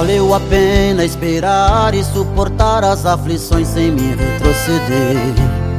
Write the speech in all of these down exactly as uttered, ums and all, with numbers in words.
Valeu a pena esperar e suportar as aflições sem me retroceder.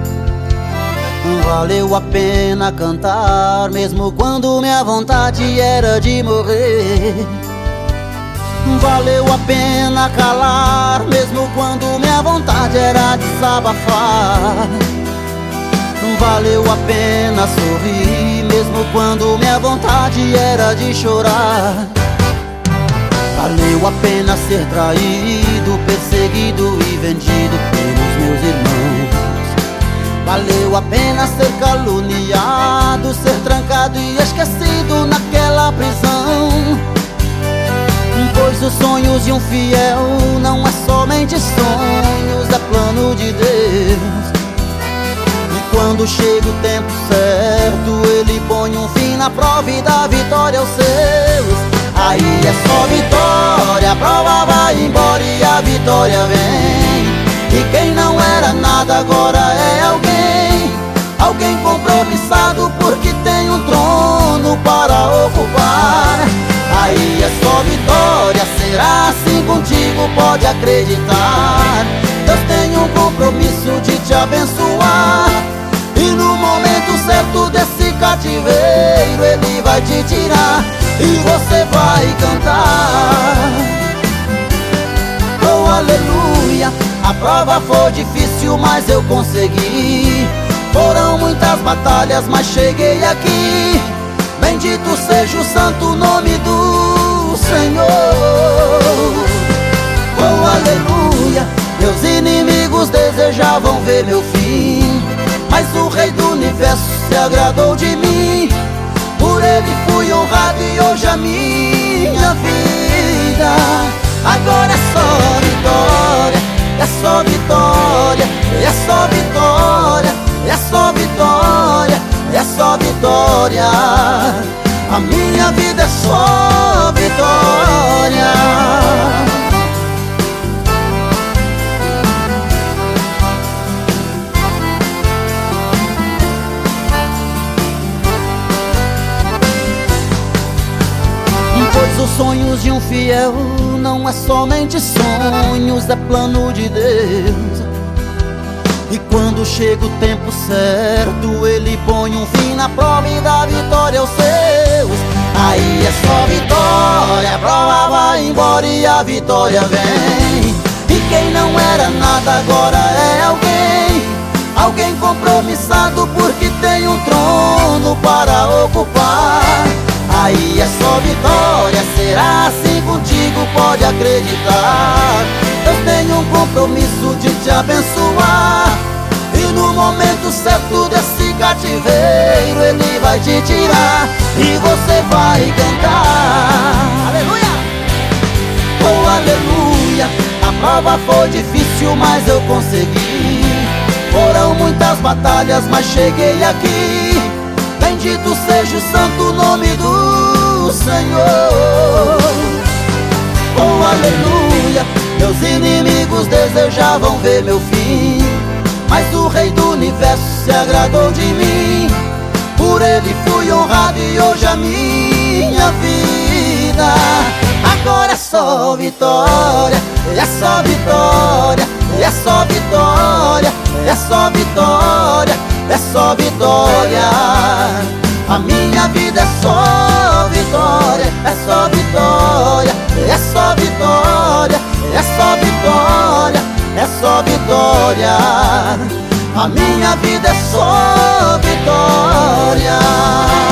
Valeu a pena cantar mesmo quando minha vontade era de morrer. Valeu a pena calar mesmo quando minha vontade era desabafar. Valeu a pena sorrir mesmo quando minha vontade era de chorar. Valeu a pena ser traído, perseguido e vendido pelos meus irmãos. Valeu a pena ser caluniado, ser trancado e esquecido naquela prisão. Pois os sonhos de um fiel não é somente sonhos, é plano de Deus. E quando chega o tempo certo, Ele põe um fim na prova e dá vitória aos seus. Aí é só vitória, a prova vai embora e a vitória vem. E quem não era nada agora é alguém, alguém compromissado porque tem um trono para ocupar. Aí é só vitória, será assim contigo, pode acreditar. Deus tem um compromisso de te abençoar. E no momento certo desse cativeiro Ele vai te tirar e você vai cantar. Oh, aleluia, a prova foi difícil, mas eu consegui. Foram muitas batalhas, mas cheguei aqui. Bendito seja o santo nome do Senhor. Oh, aleluia, meus inimigos desejavam ver meu fim, mas o Rei do Universo se agradou de mim. Por Ele fui honrado e hoje a minha vida agora é só vitória, é só vitória, é só vitória, é só vitória, é só vitória. A minha vida é só vitória. Pois os sonhos de um fiel não é somente sonhos, é plano de Deus. E quando chega o tempo certo, Ele põe um fim na prova e dá vitória aos seus. Aí é só vitória, a prova vai embora e a vitória vem. E quem não era nada agora é alguém, alguém compromissado porque tem um trono para ocupar. Aí é só vitória, será assim contigo, pode acreditar. Deus tem um compromisso de te abençoar. E no momento certo desse cativeiro Ele vai te tirar e você vai cantar. Aleluia! Oh, aleluia, a prova foi difícil, mas eu consegui. Foram muitas batalhas, mas cheguei aqui. Bendito seja o santo nome do Senhor. Oh, aleluia, meus inimigos desejavam ver meu fim, mas o Rei do Universo se agradou de mim. Por Ele fui honrado e hoje a minha vida agora é só vitória, é só vitória, é só vitória, é só vitória, é só vitória. A minha vida é só vitória, é só vitória, é só vitória, é só vitória, é só vitória. A minha vida é só vitória.